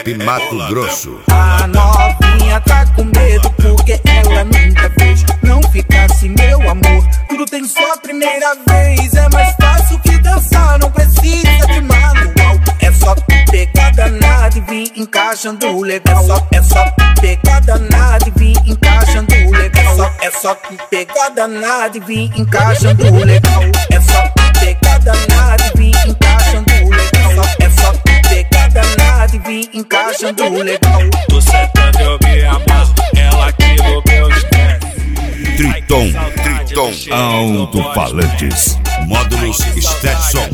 Rap Mato Grosso. A novinha tá com medo porque ela nunca fez. Não ficasse meu amor, tudo tem só primeira vez. É mais fácil que dançar, não precisa de manual. É só pegar danado e vir encaixando legal. É só pegar danado e vir encaixando legal. É só pegar danado e vir encaixando legal. É só pegar danado e vir encaixando legal. É só pegar danado e vir encaixando legal. Tô sentando, eu me amarro, ela aqui no meu estresse. Triton Alto-Falantes, módulos Stetson.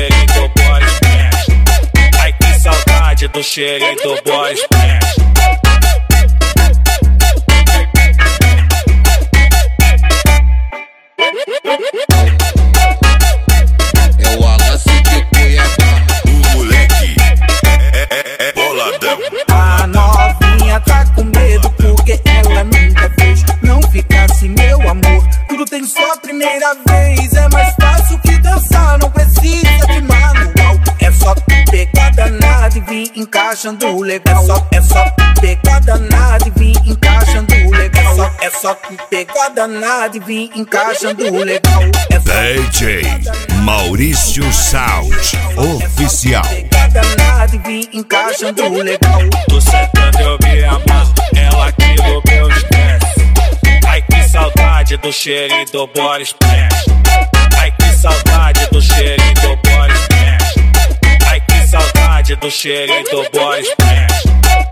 Ai que saudade do cheirinho do Boris Splash. É o Wallace de Cuiabá. O moleque é boladão. A novinha tá com medo porque ela nunca fez. Não ficasse meu amor, tudo tem só primeira vez. É mais fácil que dançar, não precisa de manual. É só pegar danado e vir encaixando legal. É só pegar danado e vir encaixando legal. É só pegar danado e vir encaixando legal. DJ Maurício Sound Oficial. Pegar danado e vir encaixando legal. Tô sentando, eu me amarro, ela aqui no meu estresse. Ai que saudade do cheirinho do Boris Splash. Ai que saudade do cheirinho do Boris Splash. Ai que saudade do cheirinho do Boris Splash.